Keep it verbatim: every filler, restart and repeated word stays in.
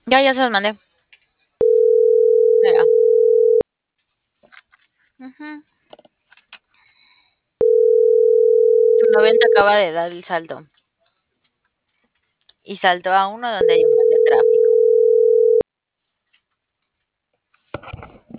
Ya, ya se los mandé. Mira. Ujú. Tu noventa acaba de dar el salto. Y saltó a uno donde yo.